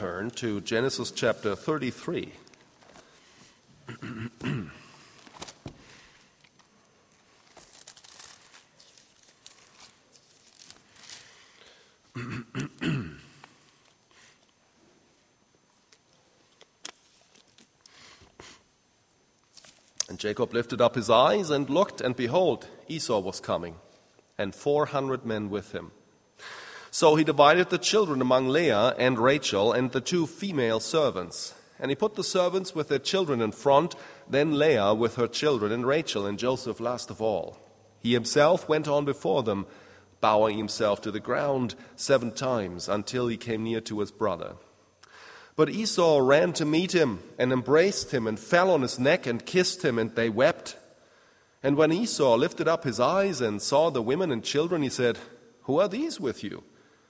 turn to Genesis chapter 33. And Jacob lifted up his eyes and looked, and behold, Esau was coming, and 400 men with him. So he divided the children among Leah and Rachel and the 2 female servants. And he put the servants with their children in front, then Leah with her children, and Rachel and Joseph last of all. He himself went on before them, bowing himself to the ground 7 times until he came near to his brother. But Esau ran to meet him and embraced him and fell on his neck and kissed him, and they wept. And when Esau lifted up his eyes and saw the women and children, he said, "Who are these with you?"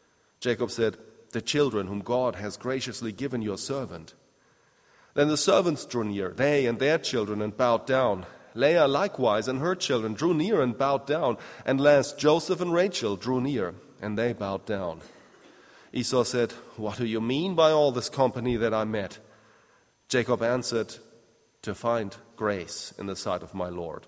Jacob said, "The children whom God has graciously given your servant." Then the servants drew near, they and their children, and bowed down. Leah likewise and her children drew near and bowed down. And last Joseph and Rachel drew near, and they bowed down. Esau said, "What do you mean by all this company that I met?" Jacob answered, "To find grace in the sight of my Lord."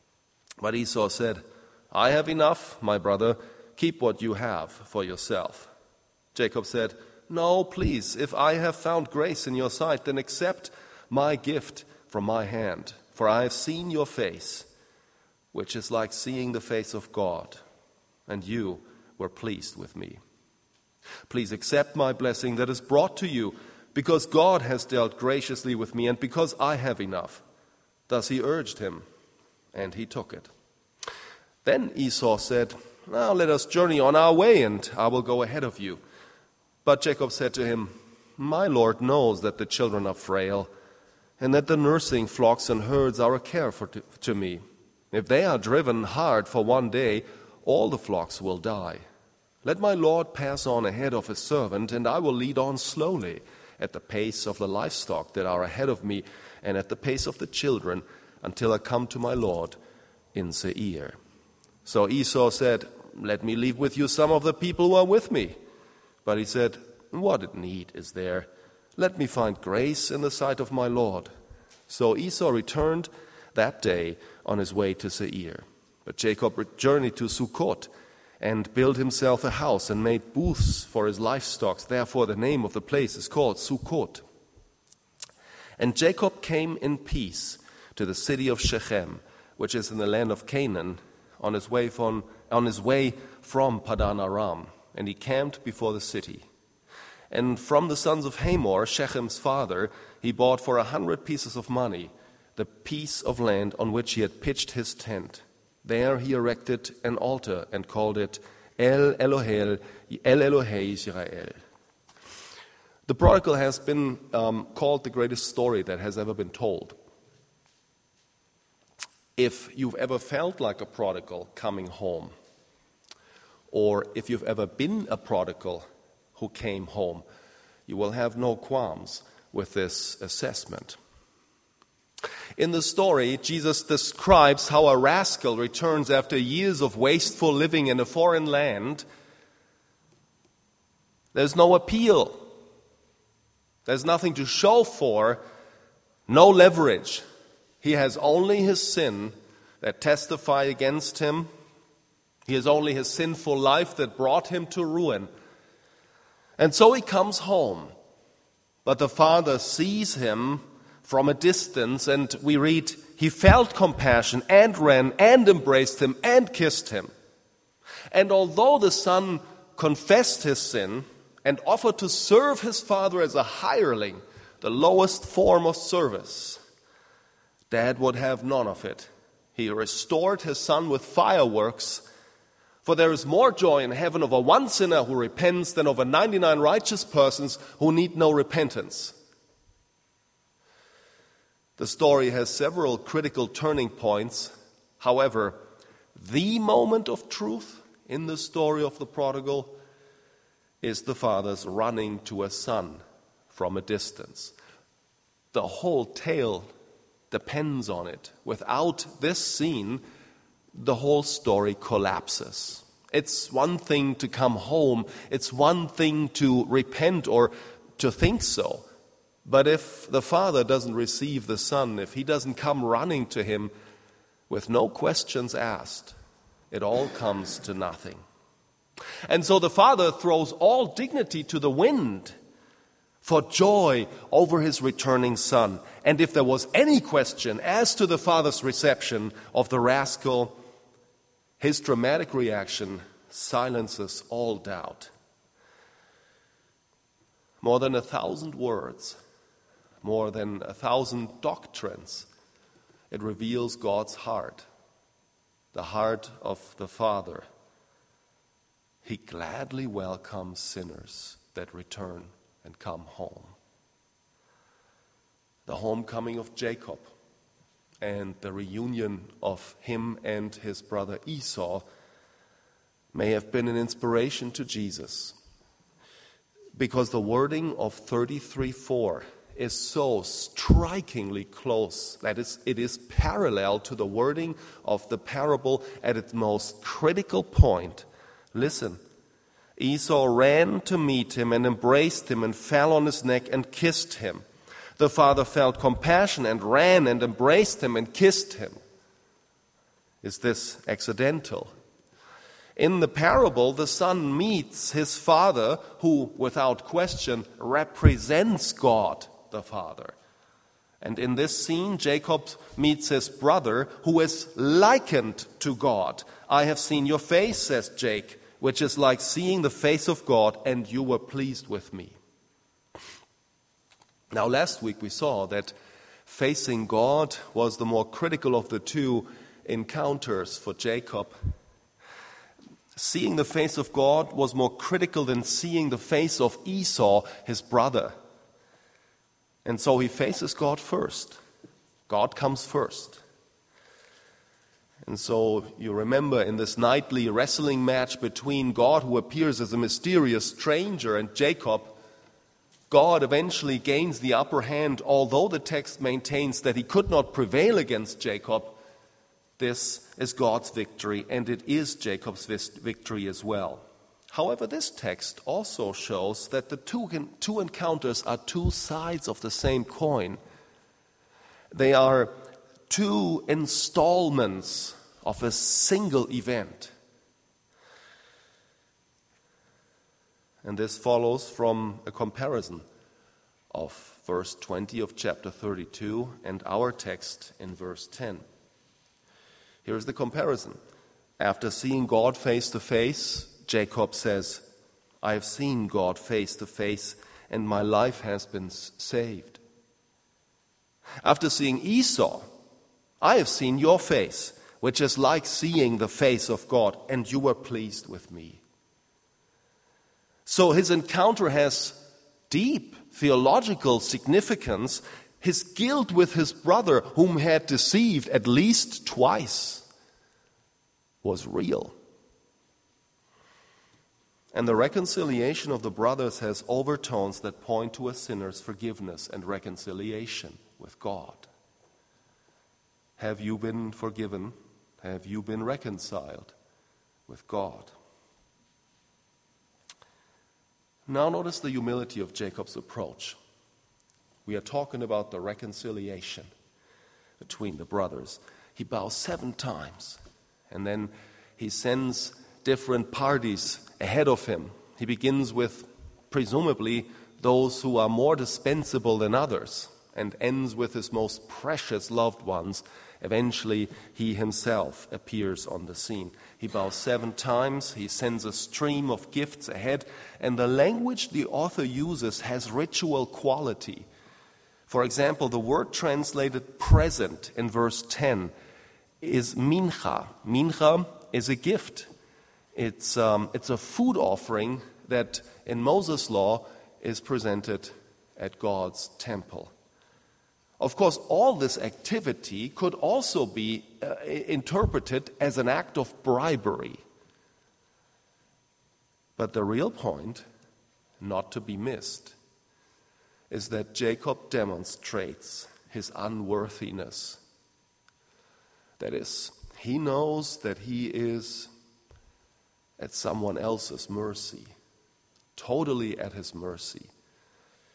But Esau said, "I have enough, my brother. Keep what you have for yourself." Jacob said, "No, please, if I have found grace in your sight, then accept my gift from my hand. For I have seen your face, which is like seeing the face of God, and you were pleased with me. Please accept my blessing that is brought to you, because God has dealt graciously with me, and because I have enough." Thus he urged him, and he took it. Then Esau said, "Now let us journey on our way, and I will go ahead of you." But Jacob said to him, "My Lord knows that the children are frail, and that the nursing flocks and herds are a care to me. If they are driven hard for one day, all the flocks will die. Let my Lord pass on ahead of his servant, and I will lead on slowly, at the pace of the livestock that are ahead of me, and at the pace of the children, until I come to my Lord in Seir." So Esau said, "Let me leave with you some of the people who are with me." But he said, "What need is there? Let me find grace in the sight of my Lord." So Esau returned that day on his way to Seir. But Jacob journeyed to Sukkot and built himself a house and made booths for his livestock. Therefore the name of the place is called Sukkot. And Jacob came in peace to the city of Shechem, which is in the land of Canaan, on his way from Padan Aram, and he camped before the city. And from the sons of Hamor, Shechem's father, he bought for 100 pieces of money the piece of land on which he had pitched his tent. There he erected an altar and called it El Elohei Israel. The prodigal has been called the greatest story that has ever been told. If you've ever felt like a prodigal coming home, or if you've ever been a prodigal who came home, you will have no qualms with this assessment. In the story, Jesus describes how a rascal returns after years of wasteful living in a foreign land. There's no appeal. There's nothing to show for, no leverage. He has only his sin that testify against him. He has only his sinful life that brought him to ruin. And so he comes home. But the father sees him from a distance, and we read, he felt compassion and ran and embraced him and kissed him. And although the son confessed his sin and offered to serve his father as a hireling, the lowest form of service, Dad would have none of it. He restored his son with fireworks, for there is more joy in heaven over one sinner who repents than over 99 righteous persons who need no repentance. The story has several critical turning points. However, the moment of truth in the story of the prodigal is the father's running to a son from a distance. The whole tale depends on it. Without this scene, the whole story collapses. It's one thing to come home. It's one thing to repent or to think so. But if the Father doesn't receive the Son, if he doesn't come running to him with no questions asked, it all comes to nothing. And so the Father throws all dignity to the wind for joy over his returning Son. And if there was any question as to the Father's reception of the rascal, his dramatic reaction silences all doubt. More than 1,000 words, more than 1,000 doctrines, it reveals God's heart, the heart of the Father. He gladly welcomes sinners that return and come home. The homecoming of Jacob and the reunion of him and his brother Esau may have been an inspiration to Jesus, because the wording of 33:4 is so strikingly close that it is parallel to the wording of the parable at its most critical point. Listen, Esau ran to meet him and embraced him and fell on his neck and kissed him. The father felt compassion and ran and embraced him and kissed him. Is this accidental? In the parable, the son meets his father, who, without question, represents God the Father. And in this scene, Jacob meets his brother, who is likened to God. I have seen your face, says Jake, which is like seeing the face of God, and you were pleased with me. Now, last week we saw that facing God was the more critical of the two encounters for Jacob. Seeing the face of God was more critical than seeing the face of Esau, his brother. And so he faces God first. God comes first. And so you remember in this nightly wrestling match between God, who appears as a mysterious stranger, and Jacob, God eventually gains the upper hand, although the text maintains that he could not prevail against Jacob. This is God's victory, and it is Jacob's victory as well. However, this text also shows that the two encounters are two sides of the same coin. They are two installments of a single event. And this follows from a comparison of verse 20 of chapter 32 and our text in verse 10. Here's the comparison. After seeing God face to face, Jacob says, I have seen God face to face, and my life has been saved. After seeing Esau, I have seen your face, which is like seeing the face of God, and you were pleased with me. So his encounter has deep theological significance. His guilt with his brother, whom he had deceived at least twice, was real. And the reconciliation of the brothers has overtones that point to a sinner's forgiveness and reconciliation with God. Have you been forgiven? Have you been reconciled with God? Now notice the humility of Jacob's approach. We are talking about the reconciliation between the brothers. He bows 7 times, and then he sends different parties ahead of him. He begins with, presumably, those who are more dispensable than others, and ends with his most precious loved ones. Eventually, he himself appears on the scene. He bows 7 times, he sends a stream of gifts ahead, and the language the author uses has ritual quality. For example, the word translated present in verse 10 is mincha. Mincha is a gift. It's a food offering that in Moses' law is presented at God's temple. Of course, all this activity could also be interpreted as an act of bribery. But the real point, not to be missed, is that Jacob demonstrates his unworthiness. That is, he knows that he is at someone else's mercy, totally at his mercy.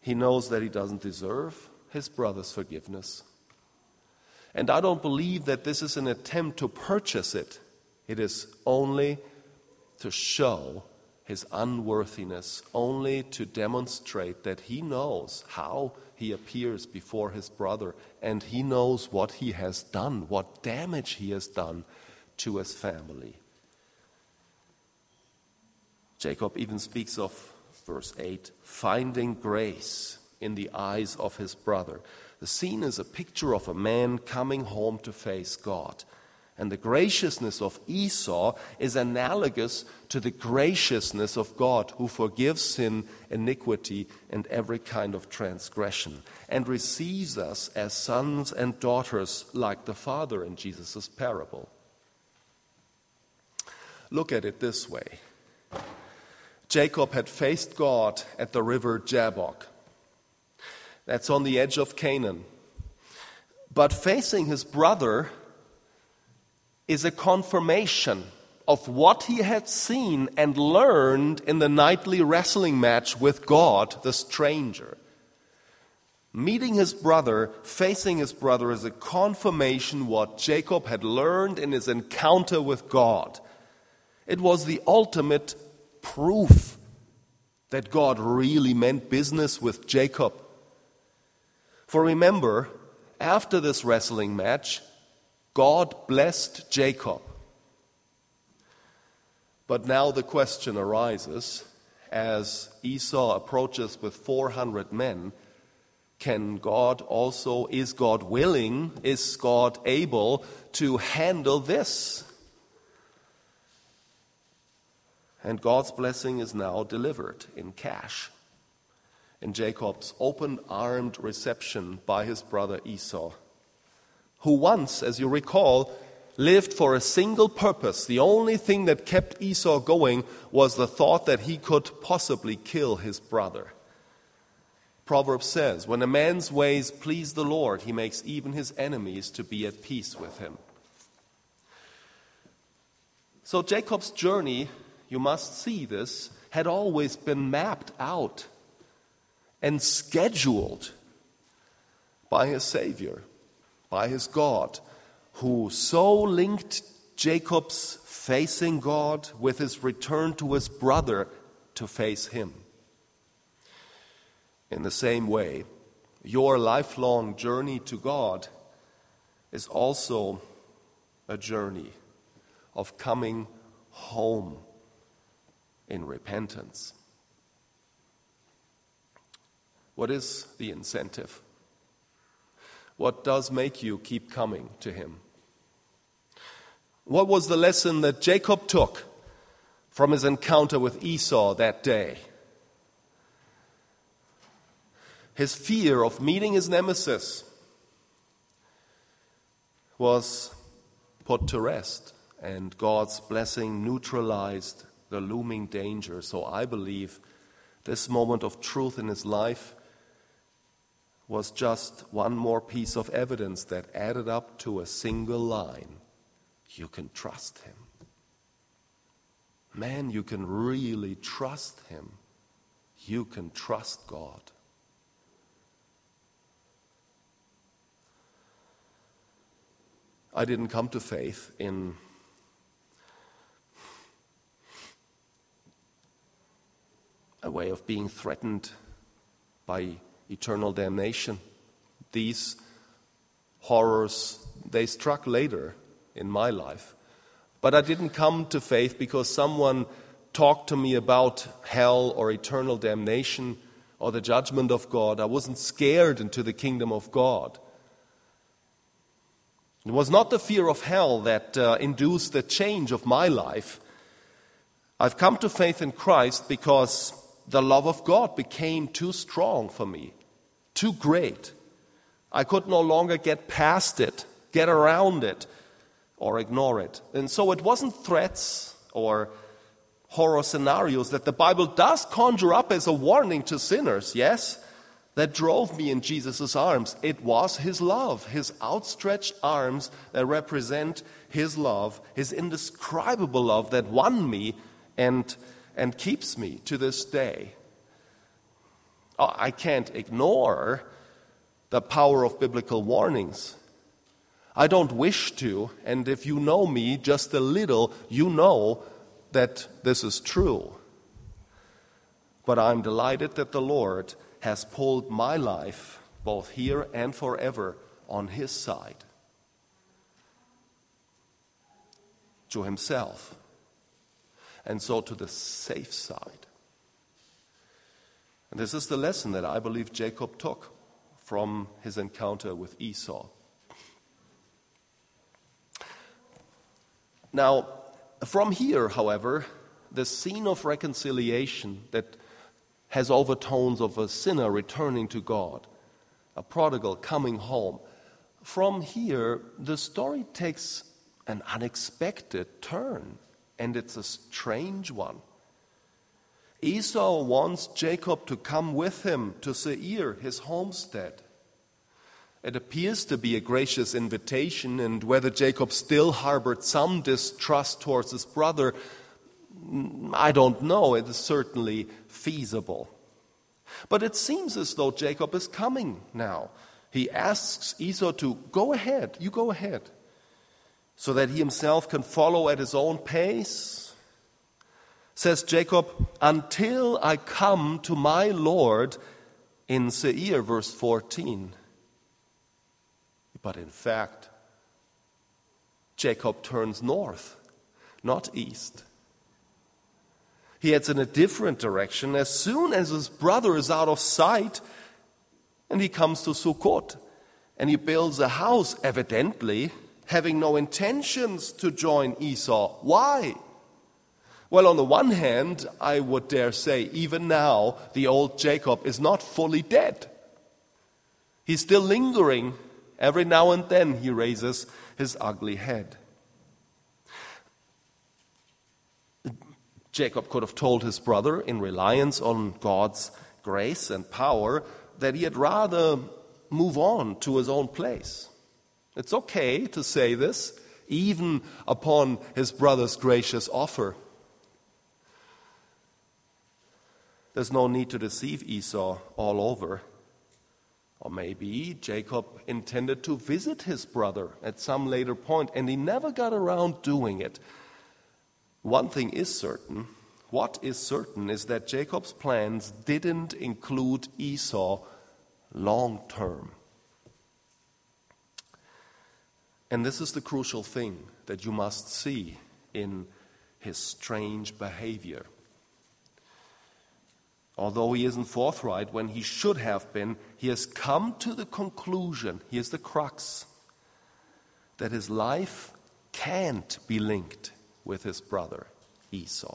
he knows that he doesn't deserve his brother's forgiveness. And I don't believe that this is an attempt to purchase it. It is only to show his unworthiness, only to demonstrate that he knows how he appears before his brother, and he knows what he has done, what damage he has done to his family. Jacob even speaks of, verse 8, finding grace in the eyes of his brother. The scene is a picture of a man coming home to face God. And the graciousness of Esau is analogous to the graciousness of God, who forgives sin, iniquity, and every kind of transgression, and receives us as sons and daughters like the Father in Jesus' parable. Look at it this way. Jacob had faced God at the river Jabbok. That's on the edge of Canaan. But facing his brother is a confirmation of what he had seen and learned in the nightly wrestling match with God, the stranger. Meeting his brother, facing his brother, is a confirmation what Jacob had learned in his encounter with God. It was the ultimate proof that God really meant business with Jacob. For remember, after this wrestling match, God blessed Jacob. But now the question arises, as Esau approaches with 400 men, is God willing, is God able to handle this? And God's blessing is now delivered in cash, in Jacob's open-armed reception by his brother Esau, who once, as you recall, lived for a single purpose. The only thing that kept Esau going was the thought that he could possibly kill his brother. Proverbs says, when a man's ways please the Lord, he makes even his enemies to be at peace with him. So Jacob's journey, you must see this, had always been mapped out and scheduled by his Savior, by his God, who so linked Jacob's facing God with his return to his brother to face him. In the same way, your lifelong journey to God is also a journey of coming home in repentance. What is the incentive? What does make you keep coming to him? What was the lesson that Jacob took from his encounter with Esau that day? His fear of meeting his nemesis was put to rest, and God's blessing neutralized the looming danger. So I believe this moment of truth in his life was just one more piece of evidence that added up to a single line. You can trust him. Man, you can really trust him. You can trust God. I didn't come to faith in a way of being threatened by eternal damnation. These horrors, they struck later in my life. But I didn't come to faith because someone talked to me about hell or eternal damnation or the judgment of God. I wasn't scared into the kingdom of God. It was not the fear of hell that induced the change of my life. I've come to faith in Christ because the love of God became too strong for me, too great. I could no longer get past it, get around it, or ignore it. And so it wasn't threats or horror scenarios that the Bible does conjure up as a warning to sinners, yes, that drove me in Jesus' arms. It was his love, his outstretched arms that represent his love, his indescribable love that won me and keeps me to this day. I can't ignore the power of biblical warnings. I don't wish to, and if you know me just a little, you know that this is true. But I'm delighted that the Lord has pulled my life, both here and forever, on His side, to Himself, and so to the safe side. And this is the lesson that I believe Jacob took from his encounter with Esau. Now, from here, however, the scene of reconciliation that has overtones of a sinner returning to God, a prodigal coming home, from here, the story takes an unexpected turn, and it's a strange one. Esau wants Jacob to come with him to Seir, his homestead. It appears to be a gracious invitation, and whether Jacob still harbored some distrust towards his brother, I don't know. It is certainly feasible. But it seems as though Jacob is coming now. He asks Esau to go ahead, you go ahead, so that he himself can follow at his own pace. Says Jacob, until I come to my Lord in Seir, verse 14. But in fact, Jacob turns north, not east. He heads in a different direction as soon as his brother is out of sight, and he comes to Sukkot, and he builds a house, evidently having no intentions to join Esau. Why? Well, on the one hand, I would dare say, even now, the old Jacob is not fully dead. He's still lingering. Every now and then he raises his ugly head. Jacob could have told his brother, in reliance on God's grace and power, that he had rather move on to his own place. It's okay to say this, even upon his brother's gracious offer. There's no need to deceive Esau all over. Or maybe Jacob intended to visit his brother at some later point, and he never got around doing it. One thing is certain. What is certain is that Jacob's plans didn't include Esau long term. And this is the crucial thing that you must see in his strange behavior. Although he isn't forthright when he should have been, he has come to the conclusion, here's the crux, that his life can't be linked with his brother Esau.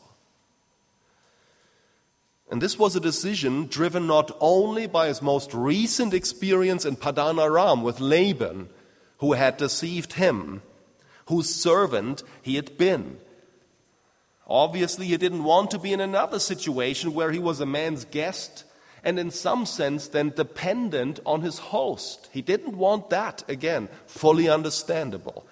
And this was a decision driven not only by his most recent experience in Padan Aram with Laban, who had deceived him, whose servant he had been. Obviously, he didn't want to be in another situation where he was a man's guest and in some sense then dependent on his host. He didn't want that, again, fully understandable.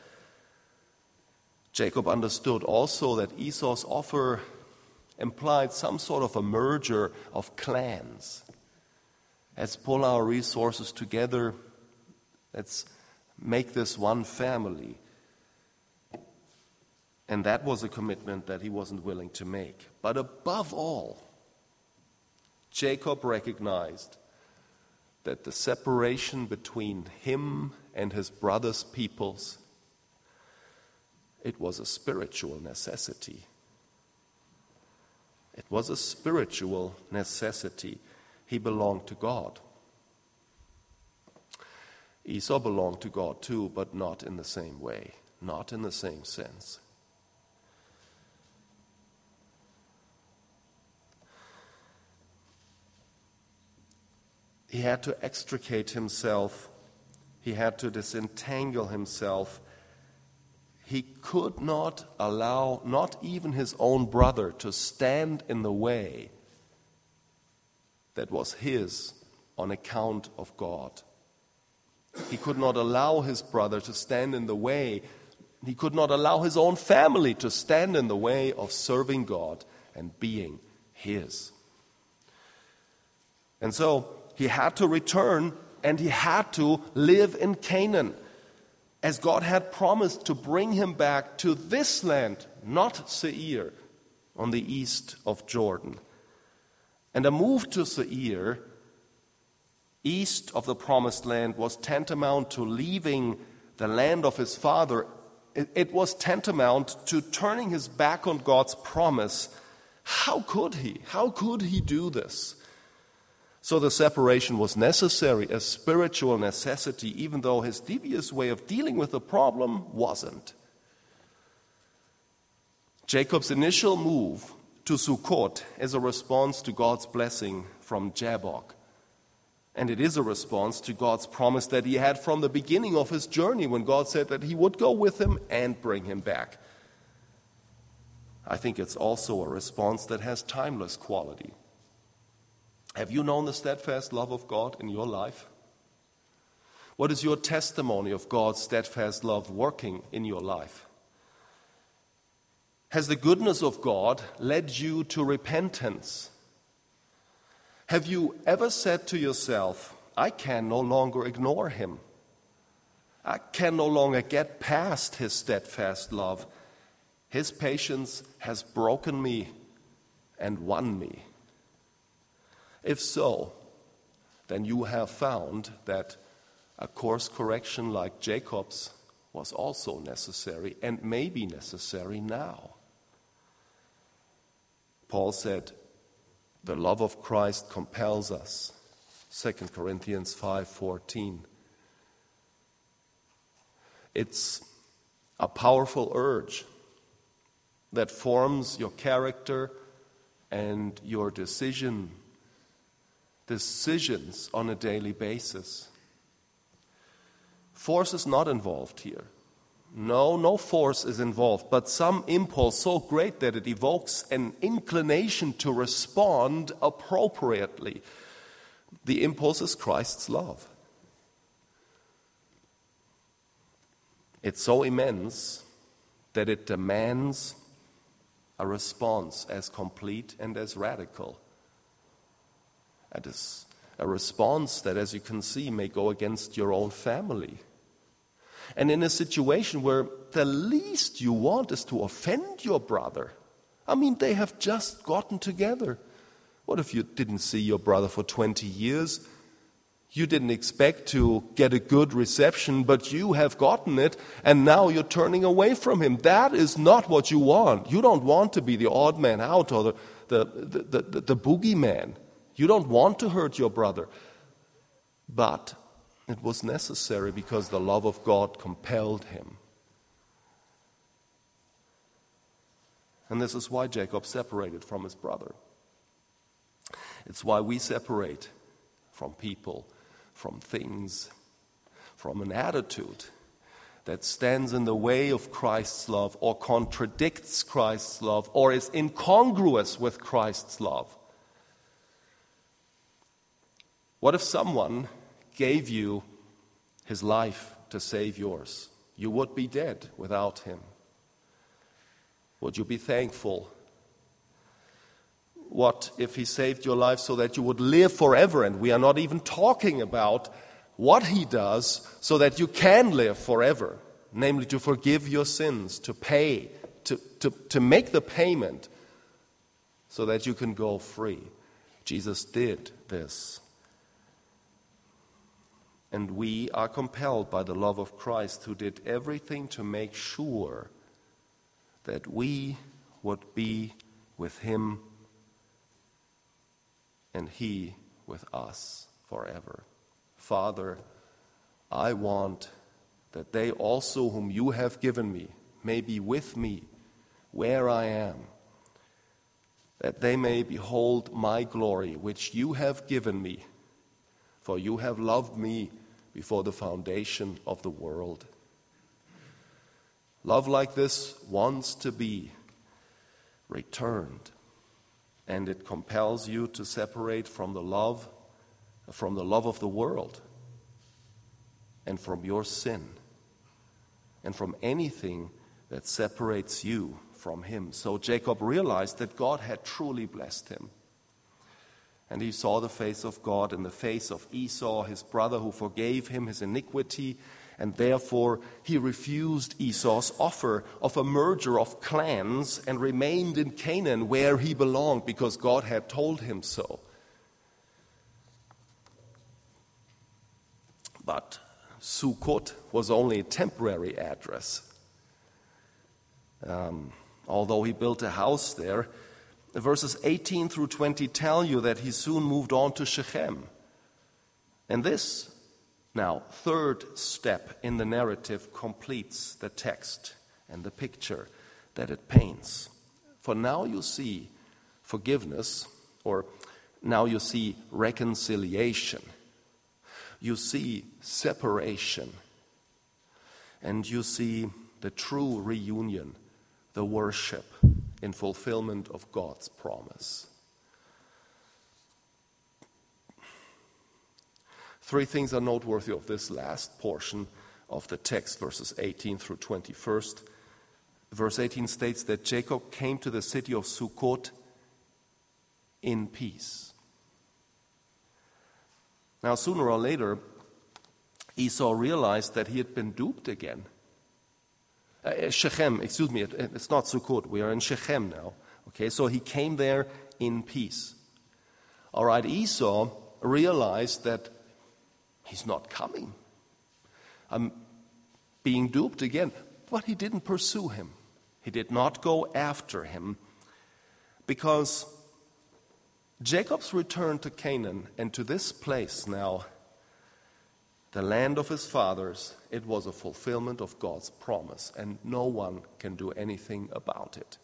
Jacob understood also that Esau's offer implied some sort of a merger of clans. Let's pull our resources together. Let's make this one family. And that was a commitment that he wasn't willing to make. But above all, Jacob recognized that the separation between him and his brother's peoples, it was a spiritual necessity. It was a spiritual necessity. He belonged to God. Esau belonged to God too, but not in the same way, not in the same sense. He had to extricate himself. He had to disentangle himself. He could not allow, not even his own brother, to stand in the way that was his on account of God. He could not allow his brother to stand in the way. He could not allow his own family to stand in the way of serving God and being his. And so he had to return, and he had to live in Canaan, as God had promised to bring him back to this land, not Seir, on the east of Jordan. And a move to Seir, east of the promised land, was tantamount to leaving the land of his father. It was tantamount to turning his back on God's promise. How could he? How could he do this? So the separation was necessary, a spiritual necessity, even though his devious way of dealing with the problem wasn't. Jacob's initial move to Sukkot is a response to God's blessing from Jabbok. And it is a response to God's promise that he had from the beginning of his journey, when God said that he would go with him and bring him back. I think it's also a response that has timeless quality. Have you known the steadfast love of God in your life? What is your testimony of God's steadfast love working in your life? Has the goodness of God led you to repentance? Have you ever said to yourself, I can no longer ignore him. I can no longer get past his steadfast love. His patience has broken me and won me. If so, then you have found that a course correction like Jacob's was also necessary and may be necessary now. Paul said, the love of Christ compels us. 2 Corinthians 5:14. It's a powerful urge that forms your character and your decisions on a daily basis. Force is not involved here. No force is involved, but some impulse so great that it evokes an inclination to respond appropriately. The impulse is Christ's love. It's so immense that it demands a response as complete and as radical. It is a response that, as you can see, may go against your own family. And in a situation where the least you want is to offend your brother. I mean, they have just gotten together. What if you didn't see your brother for 20 years? You didn't expect to get a good reception, but you have gotten it, and now you're turning away from him. That is not what you want. You don't want to be the odd man out or the boogeyman. You don't want to hurt your brother. But it was necessary because the love of God compelled him. And this is why Jacob separated from his brother. It's why we separate from people, from things, from an attitude that stands in the way of Christ's love or contradicts Christ's love or is incongruous with Christ's love. What if someone gave you his life to save yours? You would be dead without him. Would you be thankful? What if he saved your life so that you would live forever? And we are not even talking about what he does so that you can live forever, namely to forgive your sins, to pay, to make the payment so that you can go free. Jesus did this. And we are compelled by the love of Christ, who did everything to make sure that we would be with him and he with us forever. Father, I want that they also whom you have given me may be with me where I am, that they may behold my glory, which you have given me, for you have loved me before the foundation of the world. Love like this wants to be returned, and it compels you to separate from the love of the world, and from your sin, and from anything that separates you from him. So Jacob realized that God had truly blessed him. And he saw the face of God in the face of Esau, his brother, who forgave him his iniquity. And therefore he refused Esau's offer of a merger of clans and remained in Canaan where he belonged because God had told him so. But Sukkot was only a temporary address. Although he built a house there, verses 18 through 20 tell you that he soon moved on to Shechem. And this, now, third step in the narrative completes the text and the picture that it paints. For now you see forgiveness, or now you see reconciliation. You see separation. And you see the true reunion, the worship in fulfillment of God's promise. Three things are noteworthy of this last portion of the text, verses 18 through 21. Verse 18 states that Jacob came to the city of Sukkot in peace. Now, sooner or later, Esau realized that he had been duped again. Shechem, excuse me, it's not Sukkot. We are in Shechem now. Okay, so he came there in peace. All right, Esau realized that he's not coming. I'm being duped again. But he didn't pursue him. He did not go after him because Jacob's return to Canaan and to this place now, the land of his fathers, it was a fulfillment of God's promise, and no one can do anything about it.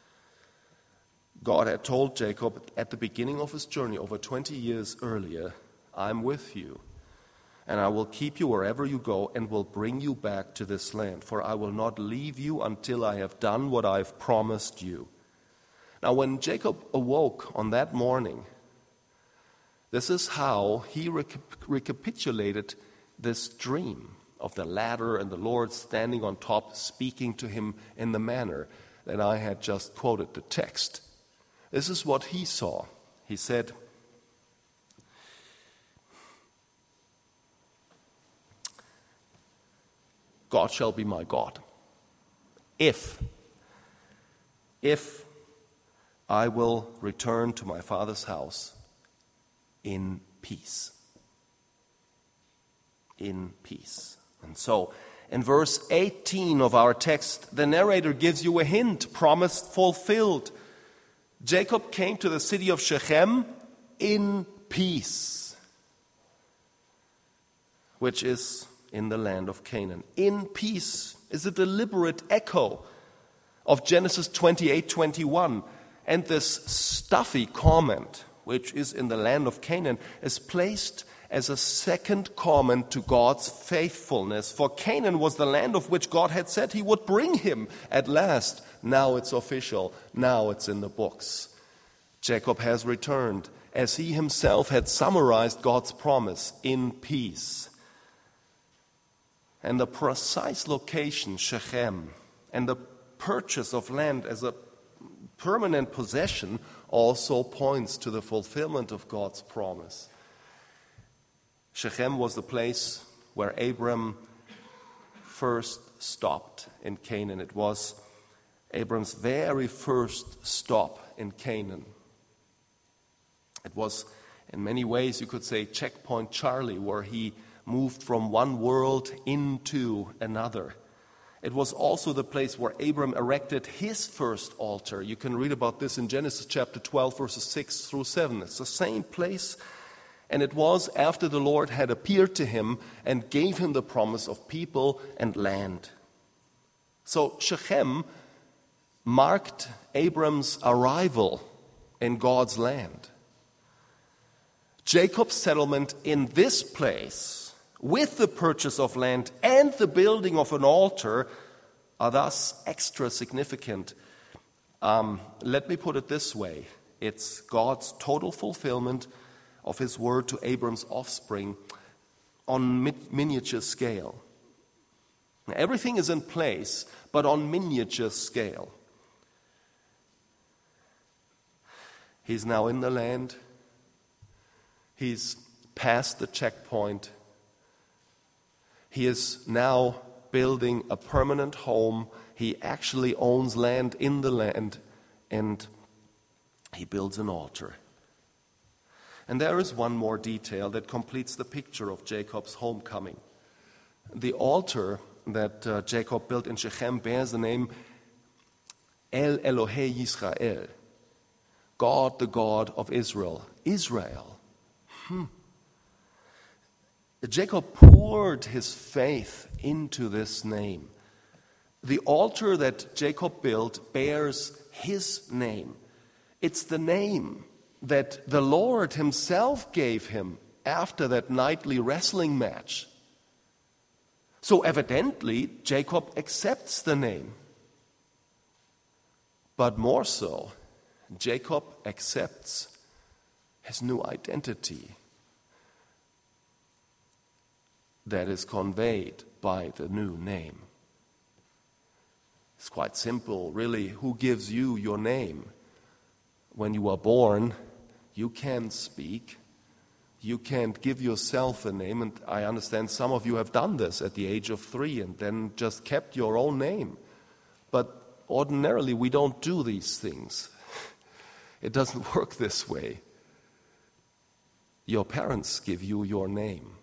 God had told Jacob at the beginning of his journey over 20 years earlier, I'm with you, and I will keep you wherever you go and will bring you back to this land, for I will not leave you until I have done what I have promised you. Now, when Jacob awoke on that morning, this is how he recapitulated this dream of the ladder and the Lord standing on top, speaking to him in the manner that I had just quoted the text. This is what he saw. He said, God shall be my God, if I will return to my father's house in peace. In peace. And so, in verse 18 of our text, the narrator gives you a hint, promised fulfilled. Jacob came to the city of Shechem in peace, which is in the land of Canaan. In peace is a deliberate echo of Genesis 28:21, and this stuffy comment, which is in the land of Canaan, is placed as a second comment to God's faithfulness. For Canaan was the land of which God had said he would bring him at last. Now it's official. Now it's in the books. Jacob has returned, as he himself had summarized God's promise, in peace. And the precise location, Shechem, and the purchase of land as a permanent possession also points to the fulfillment of God's promise. Shechem was the place where Abram first stopped in Canaan. It was Abram's very first stop in Canaan. It was, in many ways, you could say, checkpoint Charlie, where he moved from one world into another. It was also the place where Abram erected his first altar. You can read about this in Genesis chapter 12, verses 6 through 7. It's the same place. And it was after the Lord had appeared to him and gave him the promise of people and land. So Shechem marked Abram's arrival in God's land. Jacob's settlement in this place, with the purchase of land and the building of an altar, are thus extra significant. Let me put it this way. It's God's total fulfillment of his word to Abram's offspring on miniature scale. Everything is in place, but on miniature scale. He's now in the land. He's past the checkpoint. He is now building a permanent home. He actually owns land in the land, and he builds an altar. And there is one more detail that completes the picture of Jacob's homecoming. The altar that Jacob built in Shechem bears the name El Elohei Yisrael, God, the God of Israel. Israel. Jacob poured his faith into this name. The altar that Jacob built bears his name. It's the name that the Lord himself gave him after that nightly wrestling match. So evidently, Jacob accepts the name. But more so, Jacob accepts his new identity that is conveyed by the new name. It's quite simple, really. Who gives you your name? When you are born, you can't speak. You can't give yourself a name. And I understand some of you have done this at the age of 3 and then just kept your own name. But ordinarily, we don't do these things. It doesn't work this way. Your parents give you your name.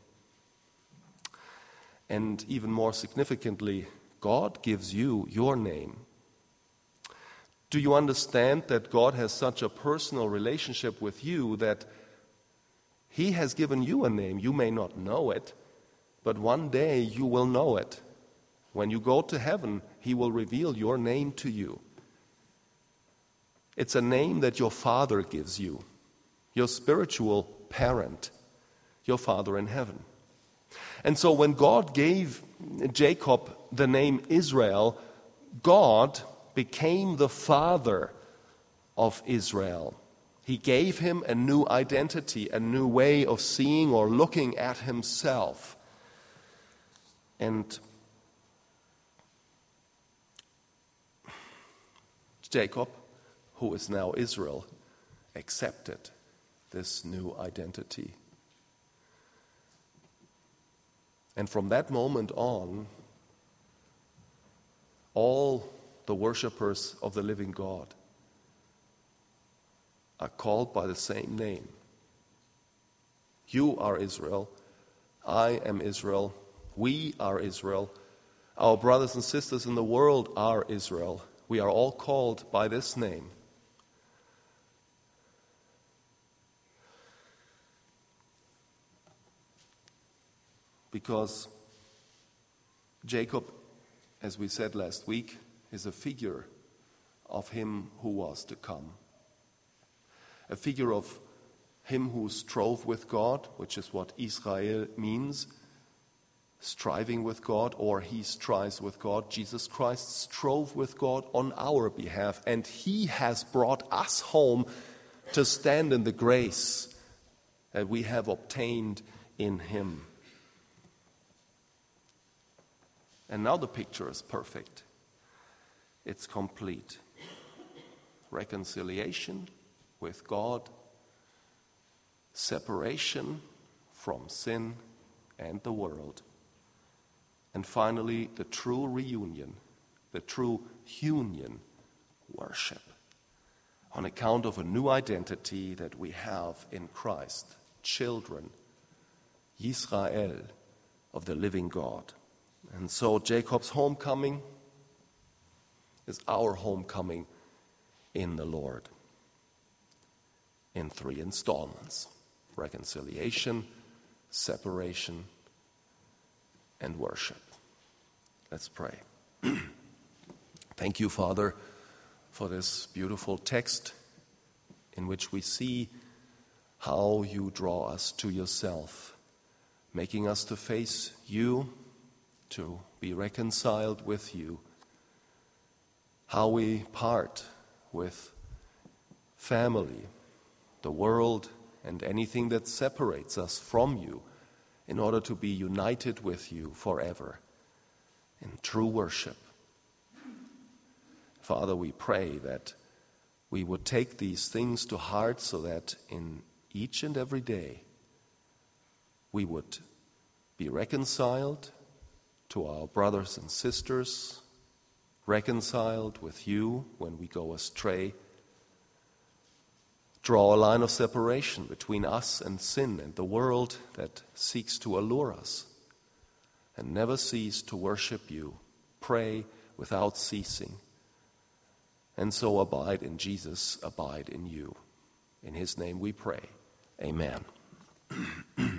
And even more significantly, God gives you your name. Do you understand that God has such a personal relationship with you that He has given you a name? You may not know it, but one day you will know it. When you go to heaven, He will reveal your name to you. It's a name that your Father gives you, your spiritual parent, your Father in heaven. And so when God gave Jacob the name Israel, God became the father of Israel. He gave him a new identity, a new way of seeing or looking at himself. And Jacob, who is now Israel, accepted this new identity. And from that moment on, all the worshipers of the living God are called by the same name. You are Israel. I am Israel. We are Israel. Our brothers and sisters in the world are Israel. We are all called by this name. Because Jacob, as we said last week, is a figure of him who was to come. A figure of him who strove with God, which is what Israel means, striving with God, or he strives with God. Jesus Christ strove with God on our behalf, and he has brought us home to stand in the grace that we have obtained in him. And now the picture is perfect. It's complete. Reconciliation with God, separation from sin and the world, and finally the true reunion, the true union, worship, on account of a new identity that we have in Christ, children, Yisrael, of the living God. And so Jacob's homecoming is our homecoming in the Lord in 3 installments: reconciliation, separation, and worship. Let's pray. Thank you, Father, for this beautiful text in which we see how you draw us to yourself, making us to face you, to be reconciled with you, how we part with family, the world, and anything that separates us from you in order to be united with you forever in true worship. Father, we pray that we would take these things to heart so that in each and every day we would be reconciled to our brothers and sisters, reconciled with you when we go astray. Draw a line of separation between us and sin and the world that seeks to allure us. And never cease to worship you. Pray without ceasing. And so abide in Jesus, abide in you. In his name we pray. Amen.